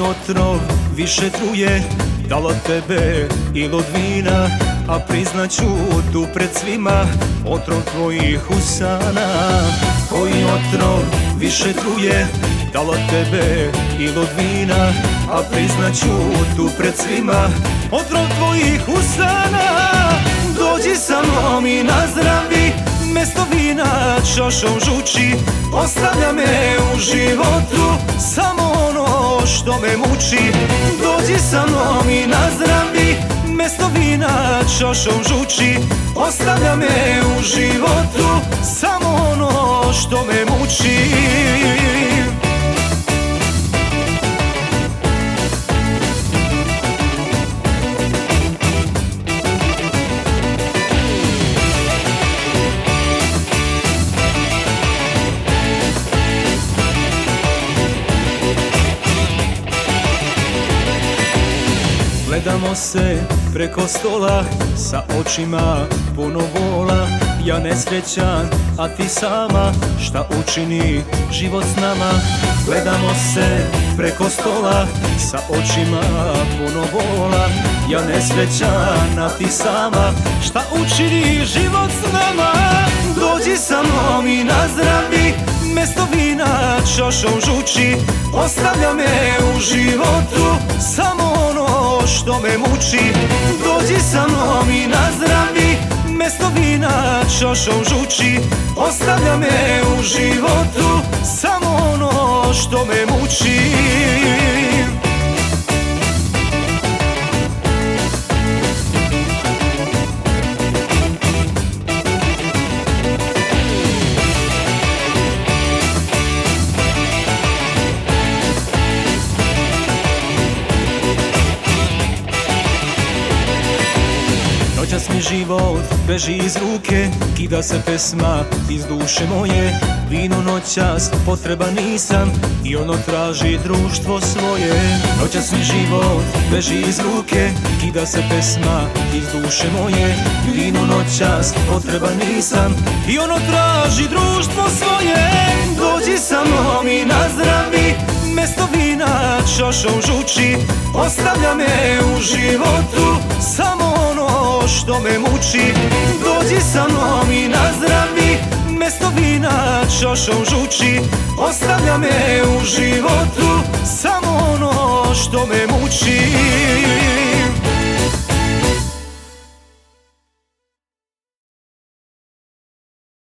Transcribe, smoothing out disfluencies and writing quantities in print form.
otrov više truje, da li od tebe ili od vina? A priznaću tu pred svima, otrov tvojih usana. Koji otrov više truje, da li od tebe ili od vina? A priznaću tu pred svima, otrov tvojih usana. Dođi sa mnom i nazdravi, mesto vina čašom žuči. Ostavlja me u životu samo ono što me muči. Dođi sa mnom i nazdravi, mesto vina čašom žuči. Ostavlja me u životu samo ono što me muči. Gledamo se preko stola sa očima puno vola. Ja nesrećan, a ti sama, šta učini život s nama? Gledamo se preko stola sa očima puno vola. Ja nesrećan, a ti sama, šta učini život s nama? Dođi sa mnom i nazdravi, mesto vina čašom žuči. Ostavlja me u životu samo ono što me muči. Dođi sa mnom i nazdravi, mesto vina čašom žuči. Ostavlja me u životu samo ono što me muči. Noćas mi život beži iz ruke, kida se pesma iz duše moje. Vino noćas potreba nisam i ono traži društvo svoje. Noćas mi život beži iz ruke, kida se pesma iz duše moje. Vino noćas potreba nisam i ono traži društvo svoje. Dođi sa mnom i nazdravi, mesto vina čašom žuči. Ostavlja me u životu samo ono što me muči. Dođi sa mnom i nazdravi, mesto vina čašom žuči. Ostavlja me u životu samo ono što me muči.